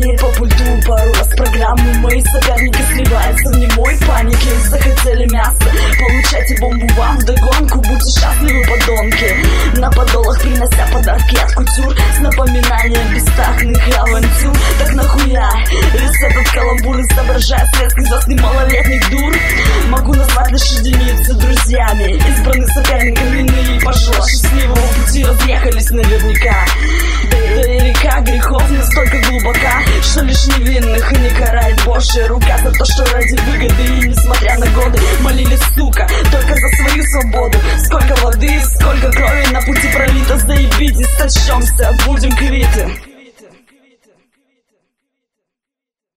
гоняет по пульту пару раз программу. Мои соперники сливаются в немой панике. Захотели мясо, получайте бомбу вам вдогонку. Будьте счастливы, подонки, на подолах принося подарки от кутюр с напоминанием бестактных авантюр. Так нахуя рецепт от каламбур, изображая светских застный малолетних дур. Могу назвать лишь единицы друзьями, избранных соперниками иные пожила счастливого пути разъехались наверняка. Да и река грехов настолько глубока, что лишь невинных и не карает Божья рука за то, что ради выгоды и несмотря на годы молились, сука, только за свою свободу. Сколько воды, сколько крови на пути пролито, заебитесь, сочтемся, будем квиты.